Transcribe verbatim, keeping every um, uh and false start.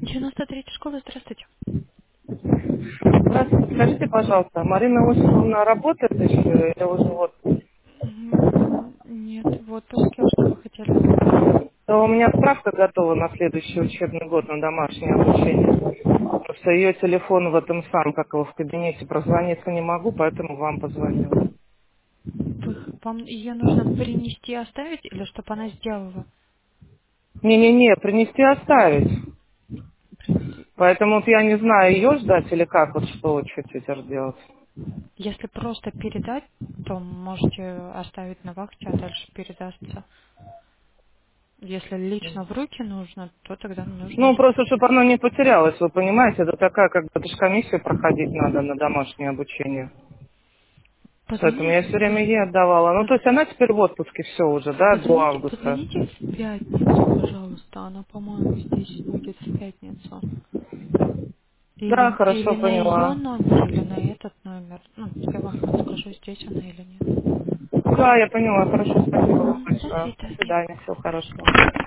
девяносто третья школа, здравствуйте. Здравствуйте, скажите, пожалуйста, Марина Осиповна работает еще или уже вот? М, Нет, в отпуске, а что вы хотели? То у меня справка готова на следующий учебный год на домашнее обучение. Просто ее телефон в этом самом, как его в кабинете, прозвониться не могу, поэтому вам позвонила. Вы, вам ее нужно принести, оставить или чтобы она сделала? Не-не-не, принести оставить. Принести. Поэтому вот я не знаю, ее ждать или как, вот что, что теперь делать. Если просто передать, то можете оставить на вахте, а дальше передастся. Если лично в руки нужно, то тогда нужно Ну, ждать. просто, чтобы оно не потерялось, вы понимаете, это такая, как бы, это ж комиссию проходить надо на домашнее обучение. Поэтому я Позвоните, все время поз- ей отдавала. Ну, то поз- есть она теперь в отпуске все уже, да, до позвоните, августа. позвоните в пятницу, пожалуйста. Она, по-моему, здесь будет в пятницу. Да, Или, или хорошо, на ее поняла. номер, или на этот номер. Ну, я вам подскажу, здесь она или нет. Да, я поняла, хорошо, спасибо вам Мгм. До большое. До свидания. свидания, всего хорошего.